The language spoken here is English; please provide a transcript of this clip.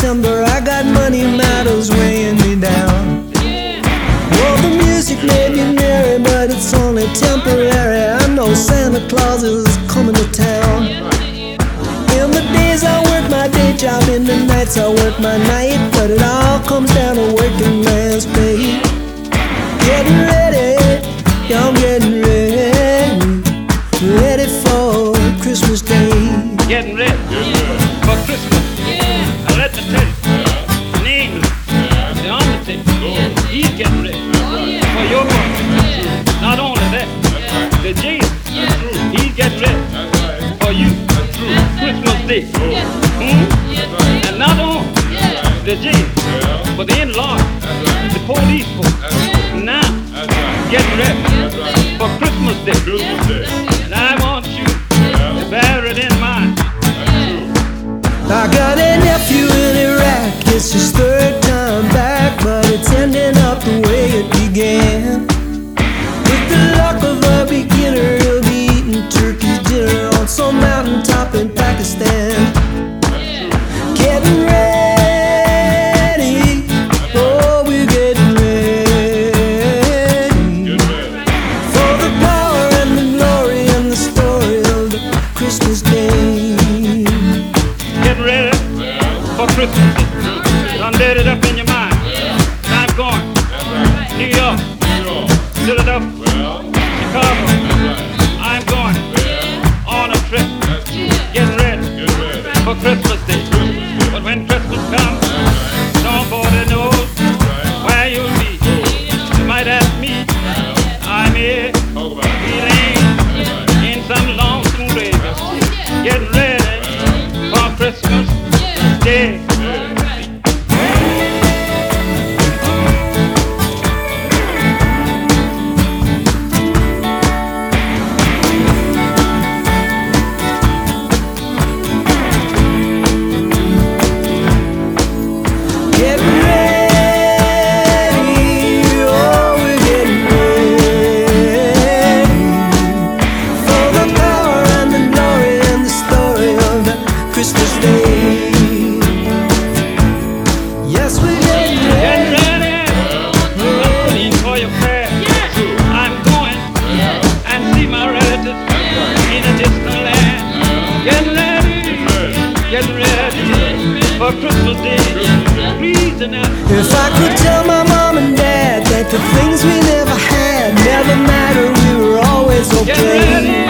September. I got money matters weighing me down. Well, the music may be merry, but it's only temporary. I know Santa Claus is coming to town. In the days I work my day job, in the nights I work my night, but it all comes down to working man's pay. Getting ready, yeah, I'm getting ready for Christmas Day. Getting ready for Christmas. Now let me tell you, an angel, the undertaker, he's getting ready for your work. Not only that, the Jesus, he's getting ready for you. Christmas Day. And not only the jail, but the in-law, the police folks. Now, getting ready for Christmas Day. And I want you to bear it in mind. I got a nephew in Iraq, it's his third time back, but it's ending up the way it began. With the luck of a beginner, he'll be eating turkey dinner on some mountaintop in Pakistan. Getting ready, oh, we're getting ready for the power and the glory and the story of the Christmas Day. Getting ready for Christmas Day. Done made it up in your mind. I'm going. New York, Philadelphia, Chicago. I'm going on a trip. Getting ready for Christmas Day. But when Christmas comes, nobody knows where you'll be. You might ask me, I'm here, feeling in some lonesome grave. Getting ready for Christmas Day. Yes, we're getting ready. I'm pleading for your prayer. I'm going and see my relatives in a distant land. Getting ready for Christmas Day. Please enough. If I could tell my mom and dad that the things we never had never mattered, we were always okay.